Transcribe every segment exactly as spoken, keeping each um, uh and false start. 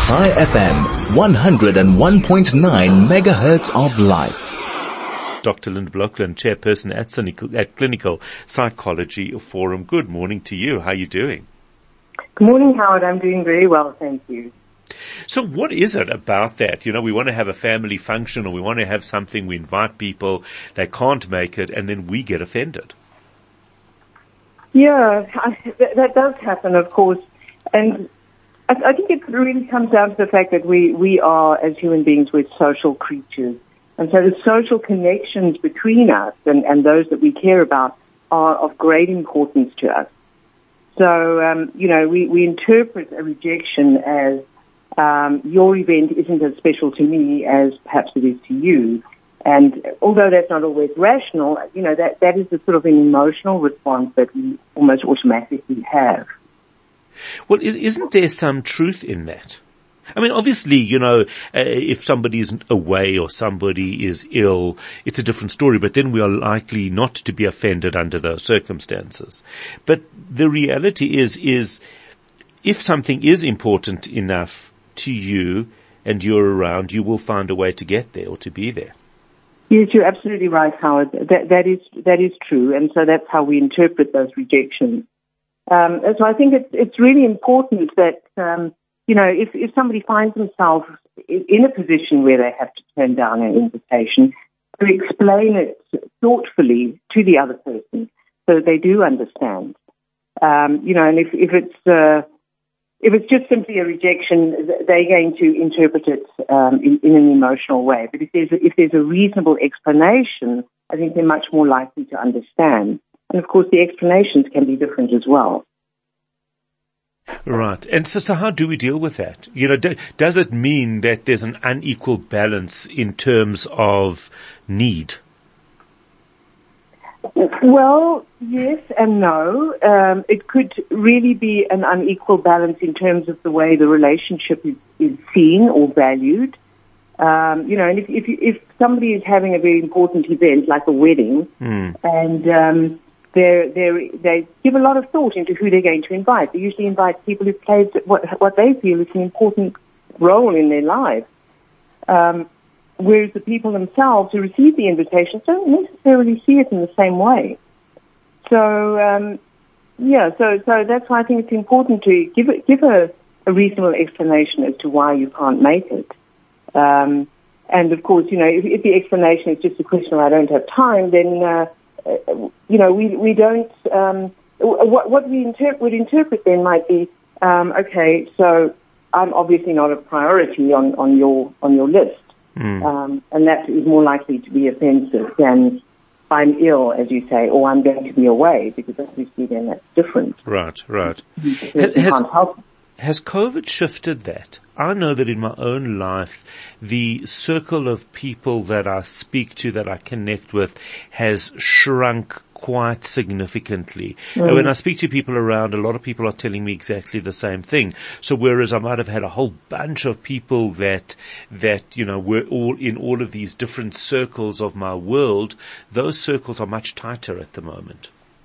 Chai F M, one oh one point nine megahertz of life. Doctor Linda Blockland, chairperson at, Cynical, at Clinical Psychology Forum. Good morning to you. How are you doing? Good morning, Howard. I'm doing very well, thank you. So what is it about that? You know, we want to have a family function or we want to have something, we invite people, they can't make it, and then we get offended. Yeah, I, that, that does happen, of course. And I, I think it really comes down to the fact that we, we are, as human beings, we're social creatures. And so the social connections between us and, and those that we care about are of great importance to us. So, um, you know, we, we interpret a rejection as um, your event isn't as special to me as perhaps it is to you. And although that's not always rational, you know, that, that is the sort of an emotional response that we almost automatically have. Well, isn't there some truth in that? I mean, obviously, you know, uh, if somebody is away or somebody is ill, it's a different story, but then we are likely not to be offended under those circumstances. But the reality is, is if something is important enough to you and you're around, you will find a way to get there or to be there. Yes, you're absolutely right, Howard. That, that is, that is true. And so that's how we interpret those rejections. Um, and so I think it's, it's really important that, um, you know, if, if somebody finds themselves in a position where they have to turn down an invitation, to explain it thoughtfully to the other person so that they do understand. Um, you know, and if, if it's, uh, if it's just simply a rejection, they're going to interpret it um, in, in an emotional way. But if there's, a, if there's a reasonable explanation, I think they're much more likely to understand. And of course, the explanations can be different as well. Right. And so, so how do we deal with that? You know, do, does it mean that there's an unequal balance in terms of need? Well, yes and no. Um, it could really be an unequal balance in terms of the way the relationship is, is seen or valued. Um, you know, and if, if, if somebody is having a very important event like a wedding, mm. and um, they're, they're, they give a lot of thought into who they're going to invite. They usually invite people who've played what, what they feel is an important role in their lives. Um, whereas the people themselves who receive the invitation don't necessarily see it in the same way. So, um, yeah, so, so that's why I think it's important to give it, give a, a reasonable explanation as to why you can't make it. Um, and of course, you know, if, if the explanation is just a question of I don't have time, then, uh, you know, we, we don't, um, what, what we inter- would interpret then might be, um, okay, so I'm obviously not a priority on, on your, on your list. Mm. Um, and that is more likely to be offensive than I'm ill, as you say, or I'm going to be away, because obviously then that's different. Right, right. Has, can't help. Has COVID shifted that? I know that in my own life, the circle of people that I speak to, that I connect with, has shrunk quite significantly. Mm. And when I speak to people around, a lot of people are telling me exactly the same thing. So whereas I might have had a whole bunch of people that, that, you know, were all in all of these different circles of my world, those circles are much tighter at the moment.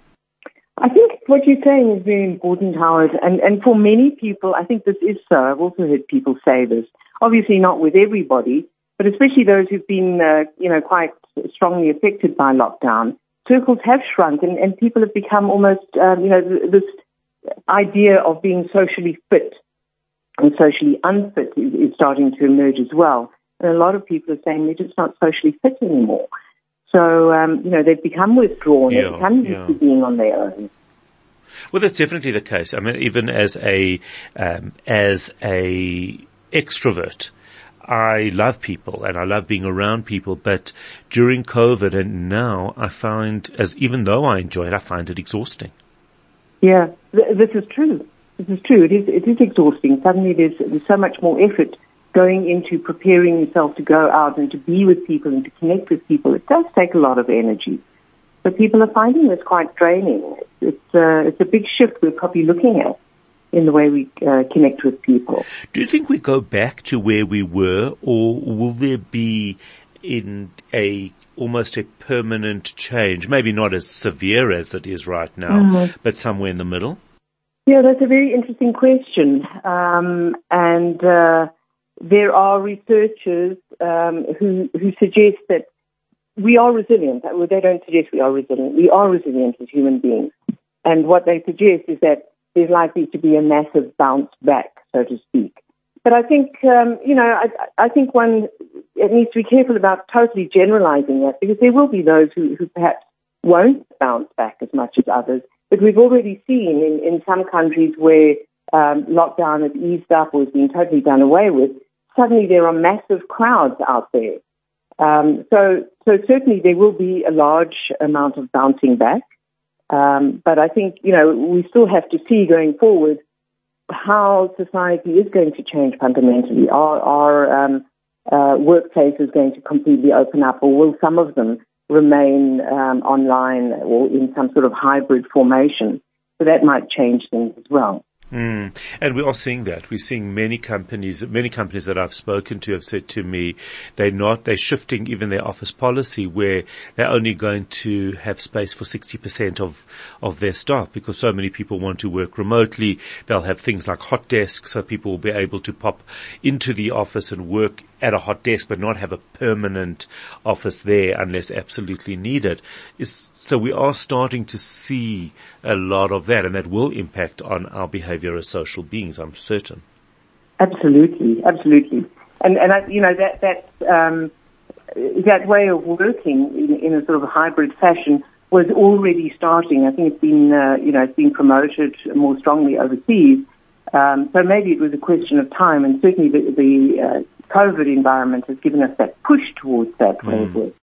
I think what you're saying is very important, Howard, and, and for many people, I think this is so. I've also heard people say this. Obviously not with everybody, but especially those who've been, uh, you know, quite strongly affected by lockdown. Circles have shrunk, and, and people have become almost, um, you know, this idea of being socially fit and socially unfit is, is starting to emerge as well. And a lot of people are saying they're just not socially fit anymore. So, um, you know, they've become withdrawn. Yeah, they've become used yeah. to being on their own. Well, that's definitely the case. I mean, even as a um, as a extrovert, I love people and I love being around people, but during COVID and now I find, as even though I enjoy it, I find it exhausting. Yeah, th- this is true. This is true. It is, it is exhausting. Suddenly there's, there's so much more effort going into preparing yourself to go out and to be with people and to connect with people. It does take a lot of energy. But people are finding this quite draining. It's, uh, it's a big shift we're probably looking at in the way we uh, connect with people. Do you think we go back to where we were, or will there be in a almost a permanent change? Maybe not as severe as it is right now, mm-hmm. but somewhere in the middle? Yeah, that's a very interesting question. Um, and uh, there are researchers um, who, who suggest that we are resilient. Well, they don't suggest we are resilient. We are resilient as human beings. And what they suggest is that there's likely to be a massive bounce back, so to speak. But I think, um, you know, I, I think one it needs to be careful about totally generalizing that, because there will be those who, who perhaps won't bounce back as much as others. But we've already seen in, in some countries where um, lockdown has eased up or has been totally done away with, suddenly there are massive crowds out there. Um, so, so certainly there will be a large amount of bouncing back. Um, but I think, you know, we still have to see going forward how society is going to change fundamentally. Are, are um, uh, workplaces going to completely open up, or will some of them remain um, online or in some sort of hybrid formation? So that might change things as well. Mm. And we are seeing that. We're seeing many companies, many companies that I've spoken to have said to me, they're not, they're shifting even their office policy where they're only going to have space for sixty percent of, of their staff, because so many people want to work remotely. They'll have things like hot desks, so people will be able to pop into the office and work at a hot desk, but not have a permanent office there unless absolutely needed. Is, so we are starting to see a lot of that, and that will impact on our behavior as social beings, I'm certain. Absolutely, absolutely. And, and I, you know, that, that, um, that way of working in, in a sort of hybrid fashion was already starting. I think it's been, uh, you know, it's been promoted more strongly overseas. Um, so maybe it was a question of time, and certainly the, the uh, COVID environment has given us that push towards that way of work.